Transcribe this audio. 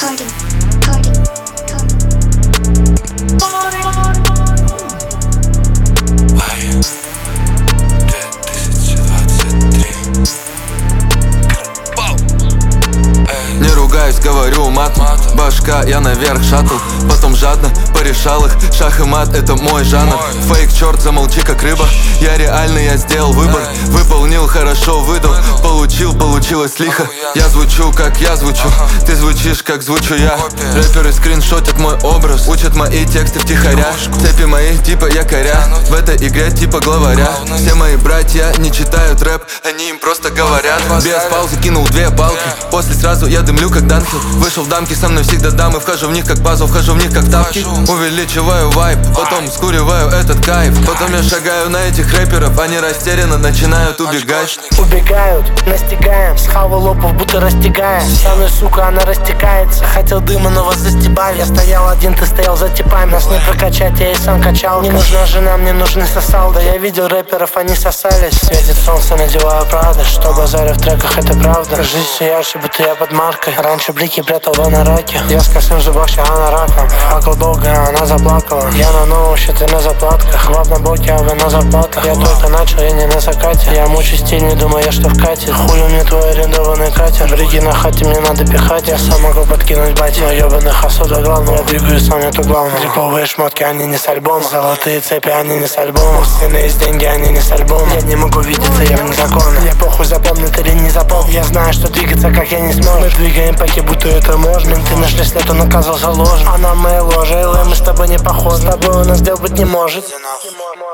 Не ругаюсь, говорю матом. Башка, я наверх шаттл. Потом жадно порешал их. Шах и мат, это мой жанр. Фейк, черт, замолчи как рыба. Я реально, я сделал выбор. Выполнил, хорошо выдал. Получилось лихо. Я звучу, как я звучу. Ты звучишь, как звучу я. Рэперы скриншотят мой образ. Учат мои тексты втихаря. Цепи мои типа якоря. В этой игре типа главаря. Все мои братья не читают рэп, они им просто говорят. Без паузы кинул 2 палки. После сразу я дымлю как Данхил. Вышел в дамки, со мной всегда дамы. Вхожу в них как пазл, вхожу в них как тапки. Увеличиваю вайб, потом скуриваю этот кайф. Потом я шагаю на этих рэперов. Они растерянно начинают убегать. Убегают, настигаем. Схавал лопов, будто растягаем. Со мной, сука, она растекается. Хотел дыма, но вас застебали. Я стоял один, ты стоял за типами. Нас не прокачать, я и сам качал. Не нужна жена, мне нужны сосал. Да я видел рэперов, они сосались. Светит солнце, надеваю правда. Что базарю в треках, это правда. Жизнь все ярче, будто я под маркой. Раньше блики прятал в анараке. Я с косым зубах, она раком. Факел долго, она заплакала. Я на новом счете на заплатках. В одном блоке, а вы на зарплатах. Я только начал, я не на закате. Я мучу стиль, не думаю, я что в кате. Хули мне твой арендованный катер. Бриги на хате, мне надо пихать. Я сам могу подкинуть батя. Но ебаных особо главное. Я двигаюсь сам, это главное. Триповые шмотки, они не с альбома. Золотые цепи, они не с альбома. Сыны есть деньги, они не с альбома. Я не могу видеться, я вне закона. Я похуй запомнит или не запомнит. Я знаю, что двигаться, как я не смог. Мы двигаем паки, будто это можно. Менты нашли след, он оказался ложным. Она моя ложа, мы с тобой не похожи. С тобой у нас дел быть не может.